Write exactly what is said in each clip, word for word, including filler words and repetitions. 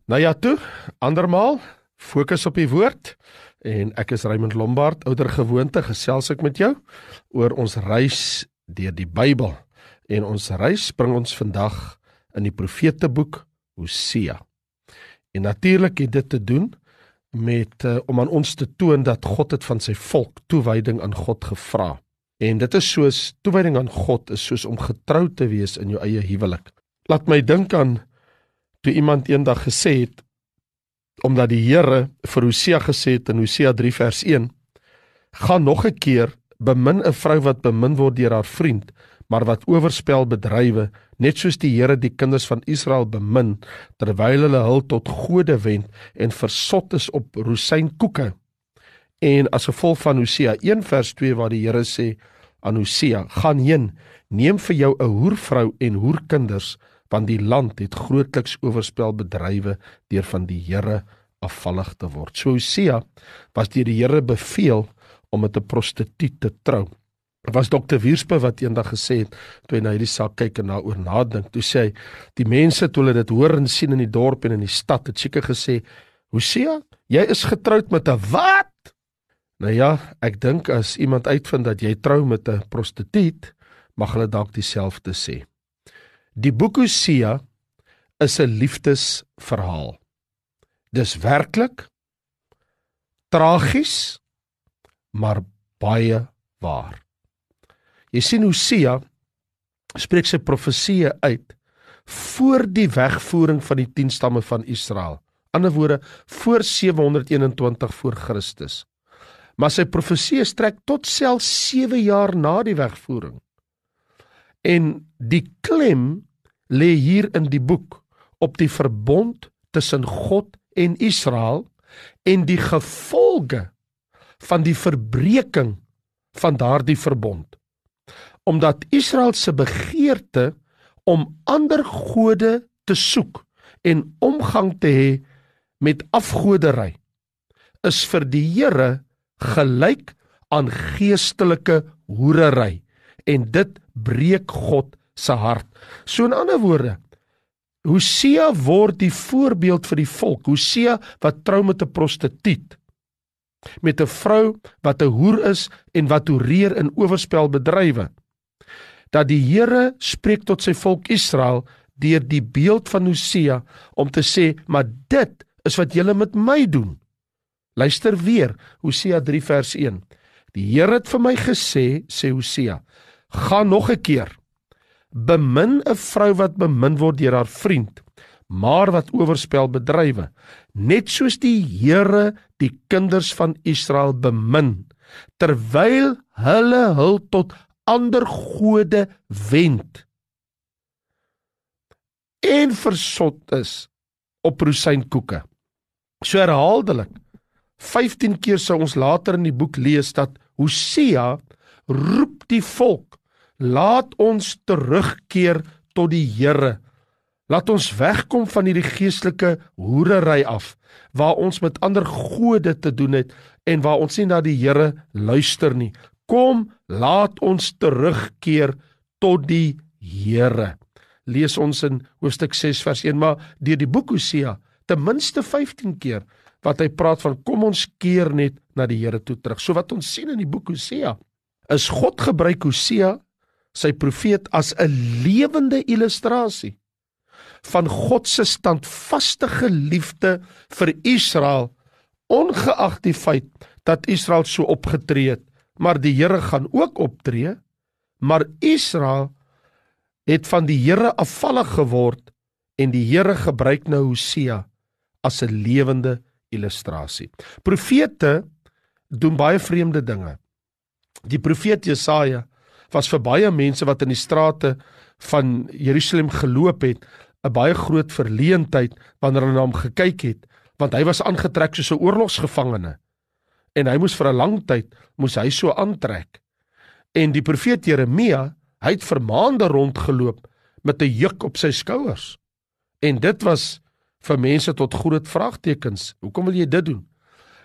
Nou ja toe, andermaal, fokus op die woord, en ek is Raymond Lombard, ouder gewoonte, gesels ek met jou, oor ons reis deur die Bybel, en ons reis bring ons vandag in die profeteboek Hosea. En natuurlik het dit te doen met, uh, om aan ons te toon dat God het van sy volk toewyding aan God gevra. En dit is soos, toewyding aan God is soos om getrou te wees in jou eie huwelik. Laat my dink aan toe iemand eendag gesê het, omdat die Here vir Hosea gesê het in Hosea drie vers een, gaan nog 'n keer, bemin 'n vrou wat bemin word deur haar vriend, maar wat oorspel bedrywe, net soos die Here die kinders van Israel bemin, terwyl hulle hul tot gode wend en versot is op rosynkoeke. En as gevolg van Hosea een vers twee waar die Here sê aan Hosea, gaan heen, neem vir jou 'n hoervrou en hoerkinders, want die land het grootliks oorspel bedrywe deur van die Here afvallig te word. So Hosea was deur die Here beveel om met 'n prostituut te trou. Dit was dokter Wiersbe wat eendag gesê het, toe hy na hierdie saak kyk en daaroor nadink, toe sê hy, die mense toe hulle dit hoor en sien in die dorp en in die stad, het seker gesê, Hosea, jy is getroud met 'n wat? Nou ja, ek dink as iemand uitvind dat jy trou met 'n prostituut, mag hulle dalk dieselfde sê. Die boek Hosea is 'n liefdesverhaal. Dis werklik, tragies, maar baie waar. Jy sien Hosea spreek sy profesieë uit voor die wegvoering van die tien stamme van Israel. Ander woorde, voor sewe honderd eenentwintig voor Christus. Maar sy profesieë strek tot selfs sewe jaar na die wegvoering. En die klem lê hier in die boek op die verbond tussen God en Israel en die gevolge van die verbreeking van daardie verbond. Omdat Israel se begeerte om ander gode te soek en omgang te hê met afgodery is vir die Here gelyk aan geestelike hoerery, en dit breek God se hart. So in ander woorde, Hosea word die voorbeeld vir die volk, Hosea wat trou met 'n prostituut, met 'n vrou wat 'n hoer is en wat hoereer in oorspel bedrywe, dat die Here spreek tot sy volk Israel deur die beeld van Hosea om te sê, maar dit is wat julle met my doen. Luister weer, Hosea drie vers een. Die Here het vir my gesê, sê Hosea, gaan nog 'n keer, bemin 'n vrou wat bemin word deur haar vriend, maar wat oorspel bedrywe, net soos die Here die kinders van Israel bemin, terwyl hulle hul tot ander gode wend en versot is op rosynkoeke. So herhaaldelik, vyftien keer sou ons later in die boek lees dat Hosea roep die volk, laat ons terugkeer tot die Here. Laat ons wegkom van hierdie geestelike hoerery af, waar ons met ander gode te doen het en waar ons nie na die Here luister nie. Kom, laat ons terugkeer tot die Here. Lees ons in hoofstuk ses vers een, maar deur die boek Hosea, ten minste vyftien keer, wat hy praat van, kom ons keer net na die Here toe terug. So wat ons sien in die boek Hosea, is God gebruik Hosea, sy profeet, as 'n lewende illustrasie van God se standvastige liefde vir Israel, ongeag die feit dat Israel so opgetree het, maar die Here gaan ook optree, maar Israel het van die Here afvallig geword en die Here gebruik nou Hosea as 'n lewende illustrasie. Profete doen baie vreemde dinge. Die profeet Jesaja was vir baie mense wat in die strate van Jerusalem geloop het, 'n baie groot verleentheid wanneer hulle na hom gekyk het, want hy was aangetrek soos 'n oorlogsgevangene. En hy moes vir 'n lang tyd, moes hy so aantrek. En die profeet Jeremia, hy het vir maande rondgeloop met 'n juk op sy skouers. En dit was vir mense tot groot vraagtekens. Hoekom wil jy dit doen?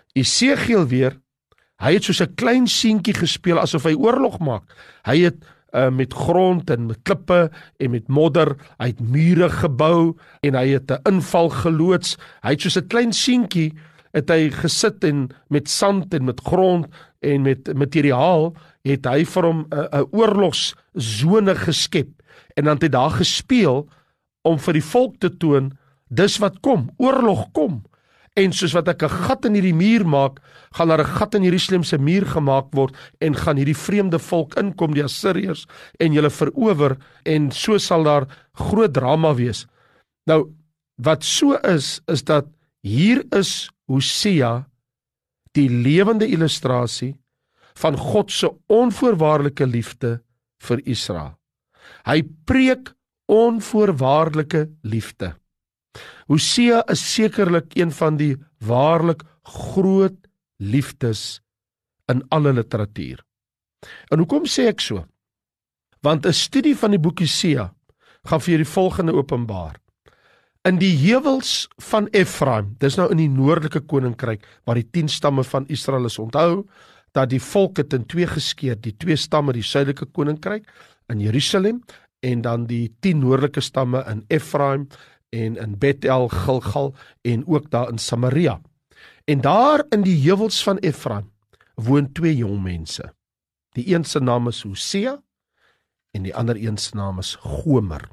Esegiel weer, hy het soos 'n klein seentjie gespeel asof hy oorlog maak. Hy het uh, met grond en met klippe en met modder. Hy het mure gebou en hy het 'n inval geloods. Hy het soos 'n klein seentjie het hy gesit en met sand en met grond en met materiaal het hy vir hom 'n 'n oorlogssone geskep en dan het hy daar gespeel om vir die volk te toon, dis wat kom, oorlog kom. En soos wat ek 'n gat in hierdie muur maak, gaan daar 'n gat in Jerusalem se muur gemaak word en gaan hierdie vreemde volk inkom, die Assiriërs, en julle verower en so sal daar groot drama wees. Nou, wat so is, is dat hier is Hosea die lewende illustrasie van God se onvoorwaardelike liefde vir Israel. Hy preek onvoorwaardelike liefde. Hosea is sekerlik een van die waarlik groot liefdes in alle literatuur. En hoekom sê ek so? Want 'n studie van die boek Hosea gaan vir julle die volgende openbaar. In die heuwels van Efraim, dis nou in die noordelike koninkryk, waar die tien stamme van Israel is, onthou, dat die volk het in twee geskeer, die twee stamme, die suidelike koninkryk, in Jerusalem, en dan die tien noordelike stamme in Efraim, en in Bethel, Gilgal, en ook daar in Samaria. En daar in die heuwels van Efraim, woon twee jong mense. Die een se naam is Hosea, en die ander een se naam is Gomer.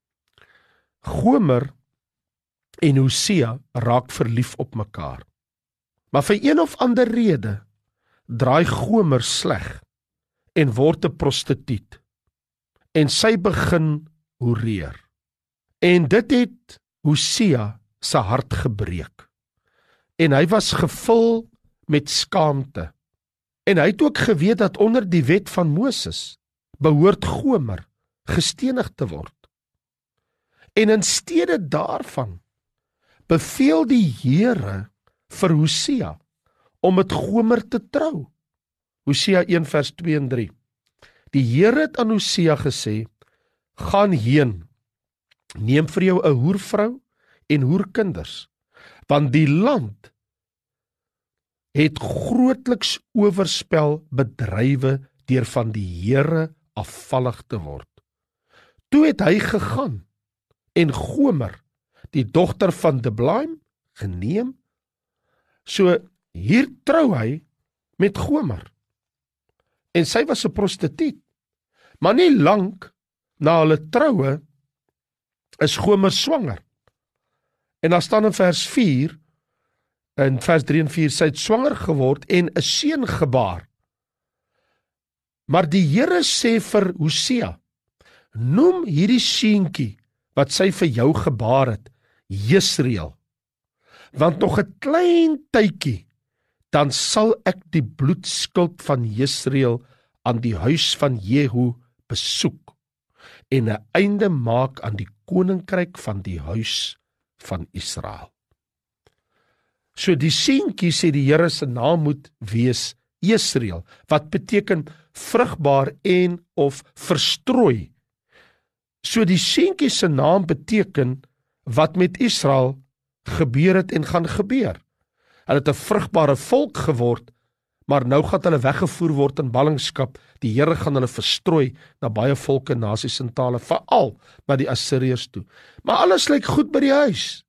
Gomer en Hosea raak verlief op mekaar. Maar vir een of ander rede draai Gomer sleg en word 'n prostituut. En sy begin hoereer. En dit het Hosea se hart gebreek. En hy was gevul met skaamte. En hy het ook geweet dat onder die wet van Moses behoort Gomer gestenig te word. En in steede daarvan beveel die Here vir Hosea om met Gomer te trou. Hosea een vers twee en drie. Die Here het aan Hosea gesê, gaan heen, neem vir jou 'n hoervrou en hoerkinders, want die land het grootliks oorspel bedrywe deur van die Here afvallig te word. Toe het hy gegaan en Gomer, die dogter van Diblaim, geneem. So hier trou hy met Gomer. En sy was 'n prostituut. Maar nie lank na hulle troue is Gomer swanger. En daar staan in vers vier, in vers drie en vier, sy het swanger geword en 'n seun gebaar. Maar die Here sê vir Hosea, noem hierdie seentjie wat sy vir jou gebaar het, Jesreel, want nog 'n klein tydjie, dan sal ek die bloedskuld van Jesreel aan die huis van Jehu besoek en 'n einde maak aan die koninkryk van die huis van Israel. So die seentjie, sê die Here se naam moet wees Jesreel, wat beteken vrugbaar en of verstrooi. So die seentjie se naam beteken wat met Israel gebeur het en gaan gebeur. Hulle het 'n vrugbare volk geword, maar nou gaan hulle weggevoer word in ballingskap. Die Here gaan hulle verstrooi na baie volke, nasies en tale, veral na die Assiriërs toe. Maar alles lyk goed by die huis,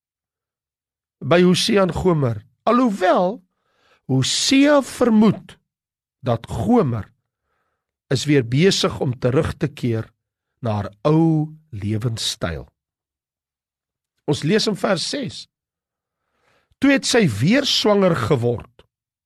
by Hosea en Gomer, alhoewel Hosea vermoed dat Gomer is weer besig om terug te keer na haar ou lewenstyl. Ons lees in vers ses. Toe het sy weer swanger geword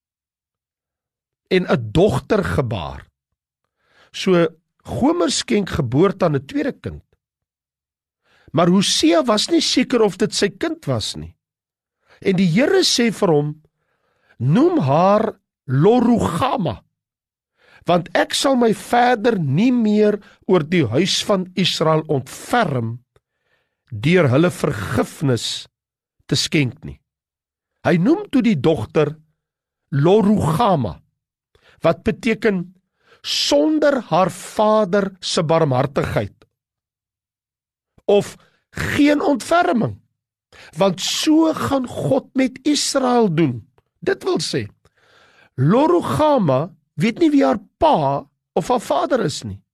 en 'n dogter gebaar. So Gomer skenk geboorte aan 'n tweede kind. Maar Hosea was nie seker of dit sy kind was nie. En die Here sê vir hom, noem haar Lo-ruhama, want ek sal my verder nie meer oor die huis van Israel ontferm deur hulle vergifnis te skenk nie. Hy noem toe die dogter Lo-ruhama, wat beteken sonder haar vader se barmhartigheid, of geen ontferming, want so gaan God met Israel doen. Dit wil sê, Lo-ruhama weet nie wie haar pa of haar vader is nie.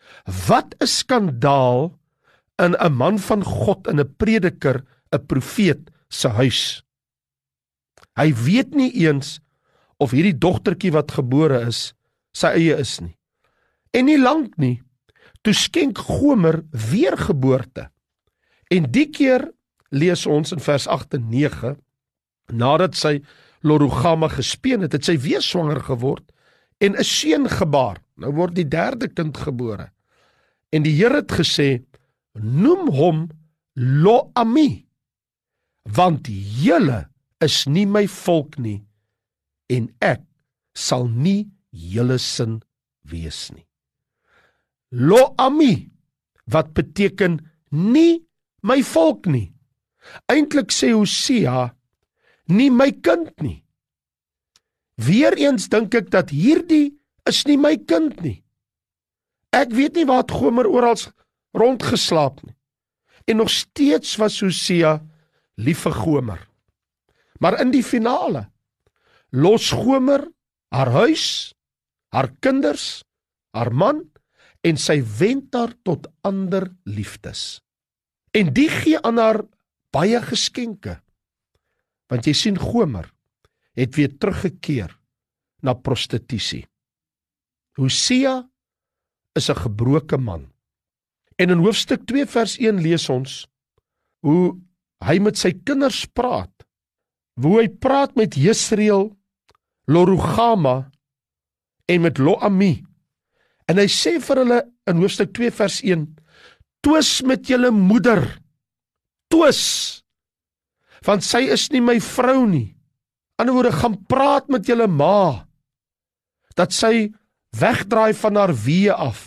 Wat 'n skandaal in 'n man van God, in 'n prediker, 'n profeet se huis. Hy weet nie eens of hierdie dogtertjie wat gebore is, sy eie is nie. En nie lank nie, toe skenk Gomer weergeboorte. En die keer lees ons in vers agt en nege, nadat sy Lo-ruhama gespeen het, het sy weer swanger geword en 'n seun gebaar. Nou word die derde kind gebore. En die Here het gesê, noem hom Lo-ami, want julle is nie my volk nie, en ek sal nie julle sin wees nie. Lo-ami, wat beteken nie my volk nie. Eintlik sê Hosea, nie my kind nie. Weereens dink ek dat hierdie is nie my kind nie. Ek weet nie waar het Gomer oral rondgeslaap nie. En nog steeds was Hosea lief vir Gomer. Maar in die finale los Gomer haar huis, haar kinders, haar man en sy wend haar tot ander liefdes. En die gee aan haar baie geskenke. Want jy sien Gomer het weer teruggekeer na prostitusie. Hosea is 'n gebroke man. En in hoofstuk twee vers een lees ons hoe hy met sy kinders praat. Hoe hy praat met Jesreel, Lo-ruhama en met Lo-ami. En hy sê vir hulle in hoofstuk twee vers een, twis met julle moeder, twis, want sy is nie my vrou nie. Aan die ander woorde, gaan praat met julle ma, dat sy wegdraai van haar weë af.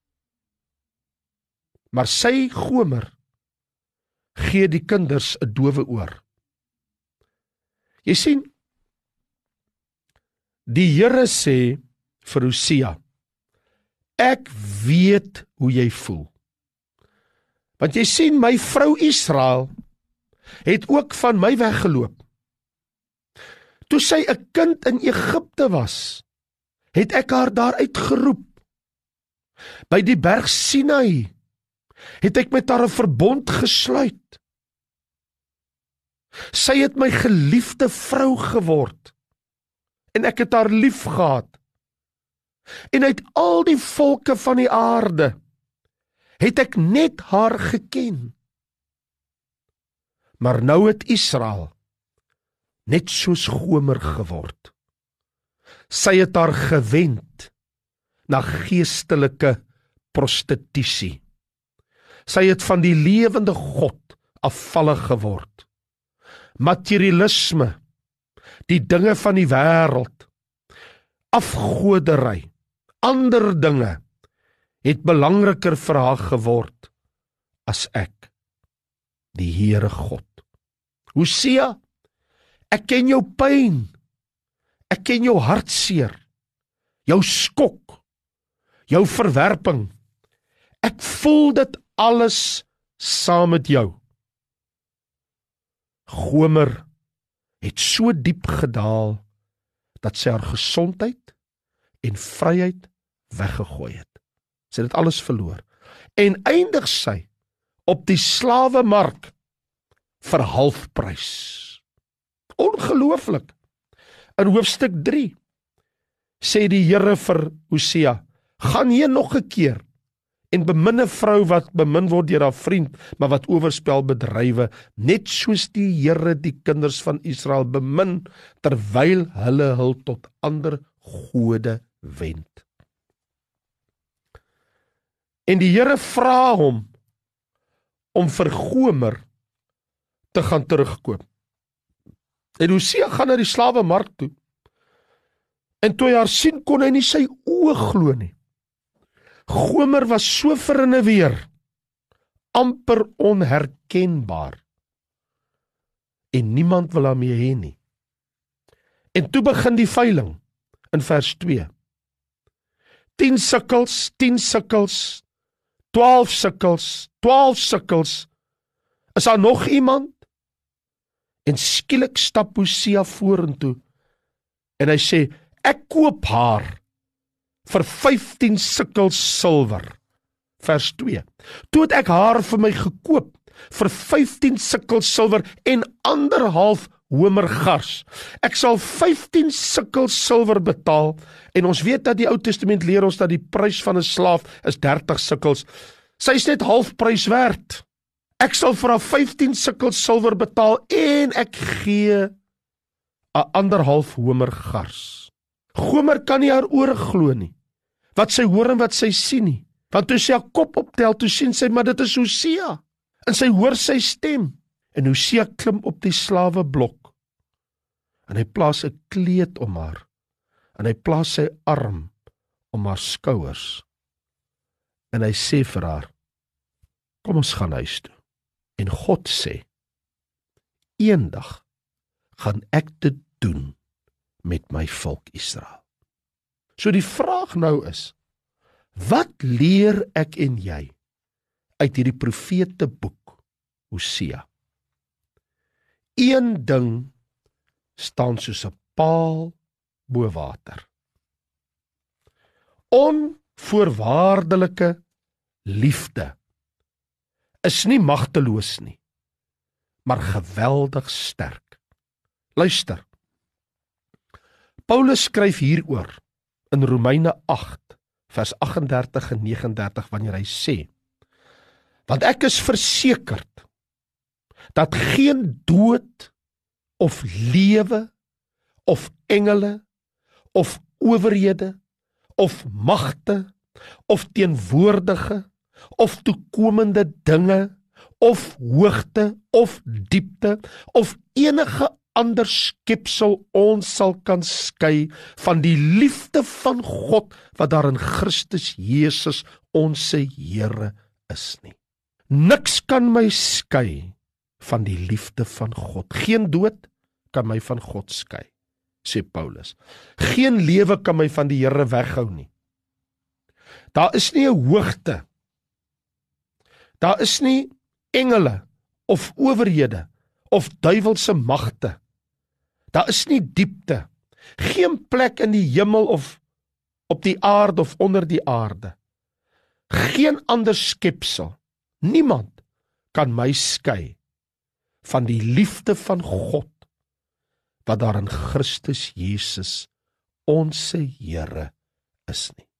Maar sy Gomer gee die kinders 'n dowe oor. Jy sien, die Here sê vir Hosea, ek weet hoe jy voel. Want jy sien, my vrou Israel het ook van my weggeloop. Toe sy 'n kind in Egipte was, het ek haar daar uitgeroep. By die berg Sinai het ek met haar 'n verbond gesluit. Sy het my geliefde vrou geword en ek het haar lief gehad. En uit al die volke van die aarde het ek net haar geken. Maar nou het Israel net soos Gomer geword. Sy het haar gewend na geestelike prostitusie. Sy het van die lewende God afvallig geword. Materialisme, die dinge van die wêreld, afgodery, ander dinge, het belangriker vir haar geword as ek, die Here God. Hosea, ek ken jou pyn, ek ken jou hartseer, jou skok, jou verwerping. Ek voel dit alles saam met jou. Gomer het so diep gedaal dat sy haar gesondheid en vryheid weggegooi het. Sy het dit alles verloor. En eindig sy op die slawemark vir halfprys. Ongelooflik. In hoofstuk drie sê die Here vir Hosea, gaan hier nog 'n keer en bemin 'n vrou wat bemin word deur haar vriend, maar wat oorspel bedrywe, net soos die Here die kinders van Israel bemin, terwyl hulle hul tot ander gode wend. En die Here vra hom om vir Gomer te gaan terugkoop. En Hosea gaan na die slawemark toe, en toe hy haar sien, kon hy nie sy oë glo nie. Gomer was so verinneweer, amper onherkenbaar, en niemand wil haar mee hê nie. En toe begin die veiling, in vers twee. Tien sikkels, tien sikkels, twaalf sikkels, twaalf sikkels, is daar nog iemand? En skielik stap Hosea vorentoe, en hy sê, ek koop haar vir vyftien sikkels silwer. vers twee. Toe het ek haar vir my gekoop, vir vyftien sikkel silwer en anderhalf homer gars. Ek sal vyftien sikkel silwer betaal, en ons weet dat die Ou Testament leer ons dat die prys van 'n slaaf is dertig sikkels. Sy is net half prys werd. Ek sal vir haar vyftien sikkel silwer betaal, en ek gee 'n anderhalf homer gars. Gomer kan nie haar ore glo nie, wat sy hoor en wat sy sien nie. Want toe sy haar kop optel, toe sien sy, maar dit is Hosea. En sy hoor sy stem. En Hosea klim op die slaweblok. En hy plaas 'n kleed om haar. En hy plaas sy arm om haar skouers. En hy sê vir haar, kom ons gaan huis toe. En God sê, eendag gaan ek dit doen met my volk Israel. So die vraag nou is, wat leer ek en jy uit hierdie profete boek Hosea? Een ding staan soos 'n paal bo water. Onvoorwaardelike liefde is nie magteloos nie, maar geweldig sterk. Luister, Paulus skryf hieroor in Romeine agt, vers agt en dertig en nege en dertig, wanneer hy sê, want ek is versekerd, dat geen dood, of lewe, of engele, of owerhede, of magte, of teenwoordige, of toekomende dinge, of hoogte, of diepte, of enige ander skepsel ons sal kan skei van die liefde van God, wat daar in Christus Jesus onse Here is nie. Niks kan my skei van die liefde van God. Geen dood kan my van God skei, sê Paulus. Geen lewe kan my van die Here weghou nie. Daar is nie 'n hoogte, daar is nie engele, of owerhede, of duiwelse magte. Daar is nie diepte, geen plek in die hemel, of op die aarde, of onder die aarde. Geen ander skepsel, niemand kan my skei van die liefde van God, wat daar in Christus Jesus, onse Here, is nie.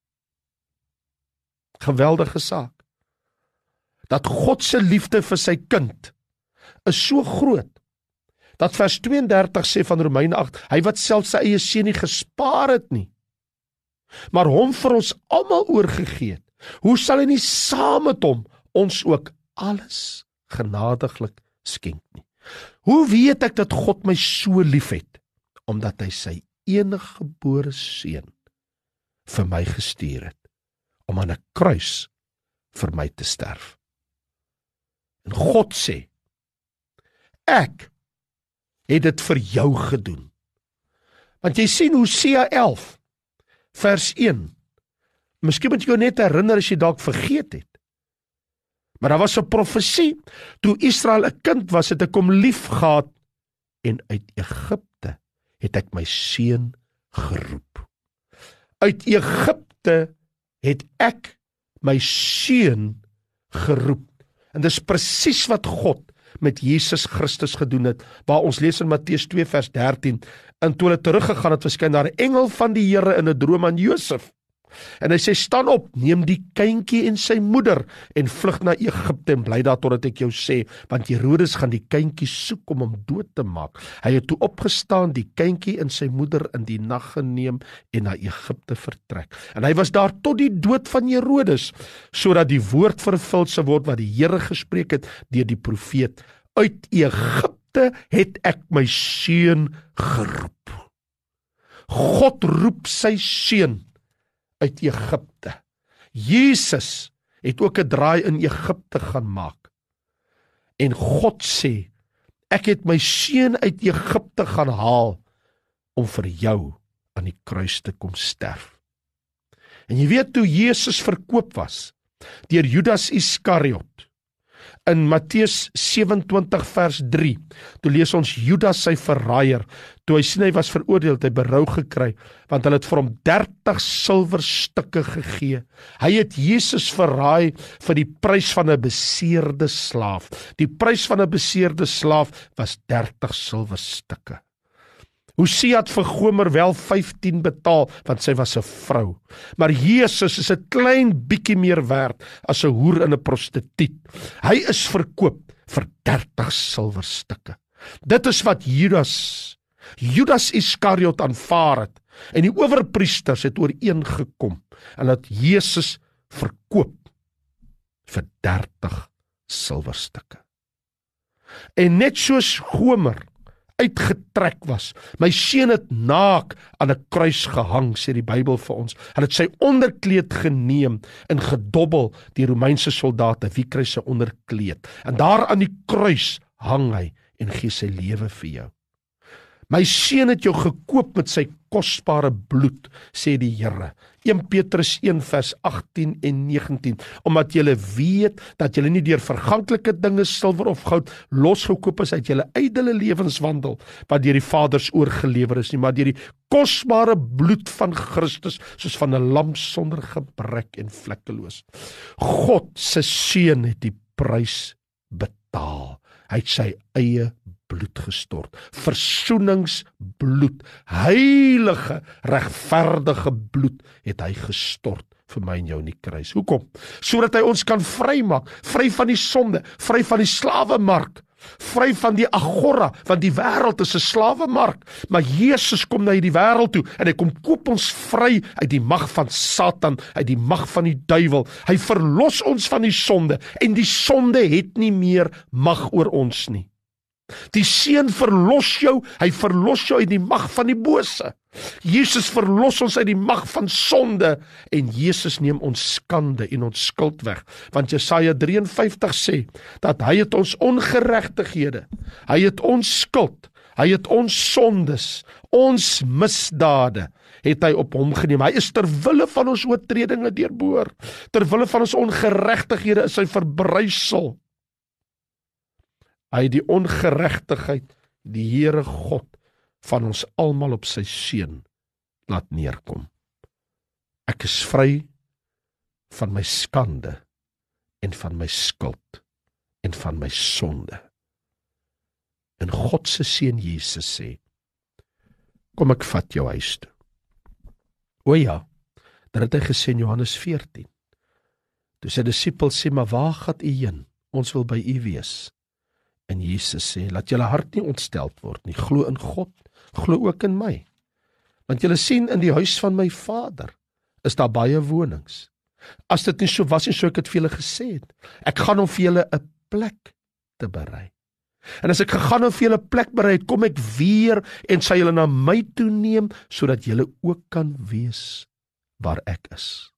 Geweldige saak, dat God se liefde vir sy kind, is so groot, dat vers twee en dertig sê van Romeine agt, hy wat self sy eie seun nie gespaar het nie, maar hom vir ons almal oorgegee het, hoe sal hy nie saam met hom, ons ook alles genadiglik skenk nie. Hoe weet ek dat God my so lief het? Omdat hy sy enige gebore seun vir my gestuur het, om aan 'n kruis vir my te sterf. En God sê, ek het dit vir jou gedoen. Want jy sien Hosea elf, vers een, miskien moet jy jou net herinner as jy dalk vergeet het, maar daar was 'n profesie, toe Israel 'n kind was, het ek hom lief gehad, en uit Egipte het ek my seun geroep. Uit Egipte het ek my seun geroep. En dis presies wat God met Jesus Christus gedoen het, waar ons lees in Matteus twee vers dertien, en toe hulle teruggegaan het, verskyn daar 'n engel van die Here in 'n droom aan Josef. En hy sê, staan op, neem die kindjie en sy moeder, en vlug na Egipte, en bly daar totdat ek jou sê, want Herodes gaan die kindjie soek om hom dood te maak. Hy het toe opgestaan, die kindjie en sy moeder in die nag geneem, en na Egipte vertrek. En hy was daar tot die dood van Herodes, sodat die woord vervul sou word, wat die Here gespreek het, deur die profeet, uit Egipte het ek my seun geroep. God roep sy seun uit Egipte. Jesus het ook 'n draai in Egipte gaan maak. En God sê, ek het my seun uit Egipte gaan haal, om vir jou aan die kruis te kom sterf. En jy weet, toe Jesus verkoop was, deur Judas Iskariot, in Matteus sewe-en-twintig vers drie, toe lees ons Judas sy verraaier, toe hy sien hy was veroordeel, het hy berou gekry, want hulle het vir hom dertig silwerstukke gegee. Hy het Jesus verraai vir die prys van 'n beseerde slaaf. Die prys van 'n beseerde slaaf was dertig silwerstukke. Hosea het vir Gomer wel vyftien betaal, want sy was 'n vrou. Maar Jesus is 'n klein bietjie meer werd as 'n hoer en 'n prostituut. Hy is verkoop vir dertig silwerstukke. Dit is wat Judas, Judas Iskariot aanvaar het, en die owerpriesters het ooreengekom, en dat Jesus verkoop vir dertig silwerstukke. En net soos Gomer uitgetrek was, my seun het naak aan 'n kruis gehang, sê die Bybel vir ons. Hulle het sy onderkleed geneem en gedobbel, die Romeinse soldate. Wie kry sy onderkleed? En daar aan die kruis hang hy en gee sy lewe vir jou. My seun het jou gekoop met sy kosbare bloed, sê die Here. Eerste Petrus een vers agttien en negentien, omdat julle weet dat julle nie deur verganklike dinge, silwer of goud, losgekoop is uit julle ydelle lewenswandel, wat deur die Vaders oorgelewer is nie, maar deur die kosbare bloed van Christus, soos van 'n lam sonder gebrek en vlekkeloos. God se seun het die prys betaal. Hy het sy eie bloed gestort, versoeningsbloed, heilige, regverdige bloed het hy gestort vir my en jou in die kruis. Hoekom? Sodat hy ons kan vrymaak, vry van die sonde, vry van die slawemark, vry van die agora, want die wêreld is 'n slawemark, maar Jesus kom na hierdie wêreld toe, en hy kom koop ons vry uit die mag van Satan, uit die mag van die duiwel. Hy verlos ons van die sonde, en die sonde het nie meer mag oor ons nie. Die Seun verlos jou, hy verlos jou uit die mag van die bose. Jesus verlos ons uit die mag van sonde, en Jesus neem ons skande en ons skuld weg. Want Jesaja drie en vyftig sê, dat hy het ons ongeregtighede, hy het ons skuld, hy het ons sondes, ons misdade, het hy op hom geneem. Hy is ter wille van ons oortredinge deurboor, ter wille van ons ongeregtighede is hy verbrysel. Hy het die ongeregtigheid, die Here God, van ons almal op sy seun laat neerkom. Ek is vry van my skande, en van my skuld, en van my sonde. En God se seun Jesus sê, kom ek vat jou huis toe. O ja, dit het hy gesê in Johannes veertien. Toe sy disippels sê, maar waar gaan u heen? Ons wil by u wees. En Jesus sê, laat julle hart nie ontsteld word nie, glo in God, glo ook in my. Want julle sien, in die huis van my Vader is daar baie wonings. As dit nie so was nie, sou ek het vir julle gesê het. Ek gaan om vir julle 'n plek te berei. En as ek gegaan om vir julle 'n plek berei, kom ek weer en sal julle na my toe neem, sodat julle ook kan wees waar ek is.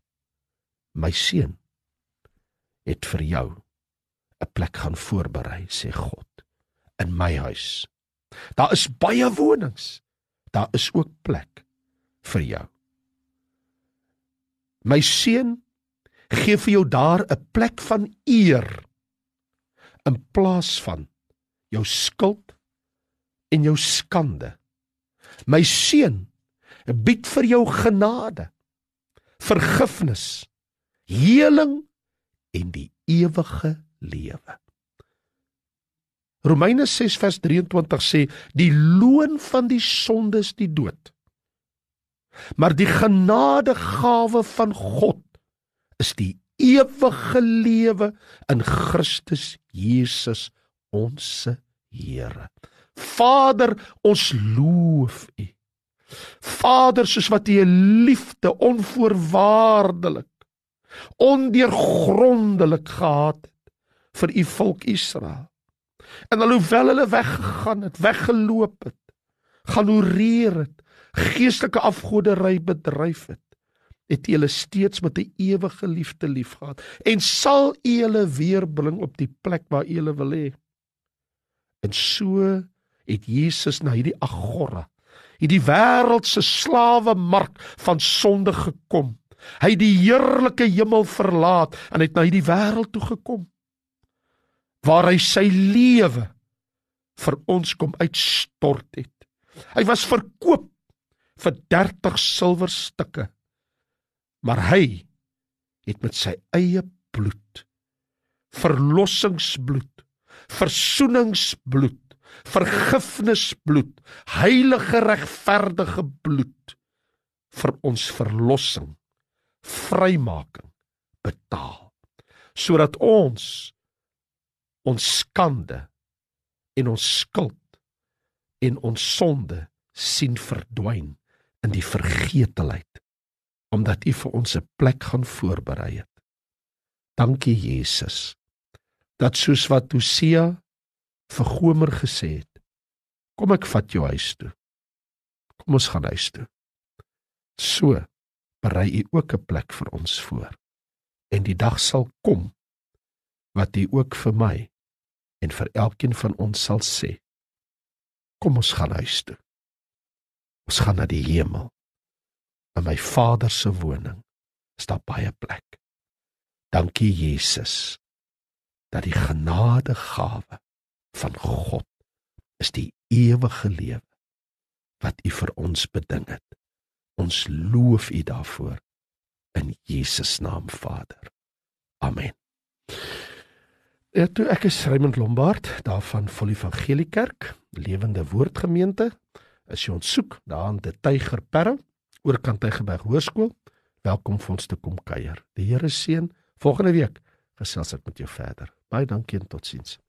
My seun het vir jou 'n plek gaan voorberei, sê God, in my huis. Daar is baie wonings, daar is ook plek vir jou. My seun gee vir jou daar 'n plek van eer, in plaas van jou skuld en jou skande. My seun bied vir jou genade, vergifnis, heling en die ewige lewe. Romeine ses vers drieëntwintig sê, die loon van die sonde is die dood, maar die genadegawe van God is die ewige lewe in Christus Jesus, ons Here. Vader, ons loof U. Vader, soos wat U 'n liefde onvoorwaardelik, ondeurgrondelik gehad het vir U volk Israel. En alhoewel hulle weggegaan het, weggeloop het, gaan oreer het, geestelike afgoderry bedryf het, het U hulle steeds met 'n ewige liefde liefgehad, en sal U hulle weer bring op die plek waar U hulle wil hê. En so het Jesus na hierdie agora, hierdie wêreldse slawemark van sonde gekom. Hy het die heerlike hemel verlaat en het na hierdie wêreld toe gekom. waar hy sy lewe vir ons kom uitstort het. Hy was verkoop vir dertig silwerstukke, maar hy het met sy eie bloed, verlossingsbloed, versoeningsbloed, vergifnisbloed, heilige regverdige bloed, vir ons verlossing, vrymaking betaal, sodat ons ons skande en ons skuld en ons sonde sien verdwyn in die vergetelheid, omdat U vir ons 'n plek gaan voorberei het. Dankie Jesus, dat soos wat Hosea vir Gomer gesê het, kom ek vat jou huis toe, kom ons gaan huis toe. So berei U ook 'n plek vir ons voor, en die dag sal kom, wat U ook vir my en vir elkeen van ons sal sê, kom ons gaan huis toe. Ons gaan na die hemel. In my Vader se woning is daar baie plek. Dankie Jesus, dat die genadegawe van God is die ewige lewe wat U vir ons beding het. Ons loof U daarvoor in Jesus naam, Vader. Amen. Ja, toe, ek is Raymond Lombard, daar van Vol Evangelie Kerk, Lewende Woordgemeente. As jy ons soek, daar in die Tygerperre, oorkant Tygerberg Hoërskool, welkom vir ons te kom kuier. Die Here seën, volgende week gesels ek met jou verder. Baie dankie en totsiens.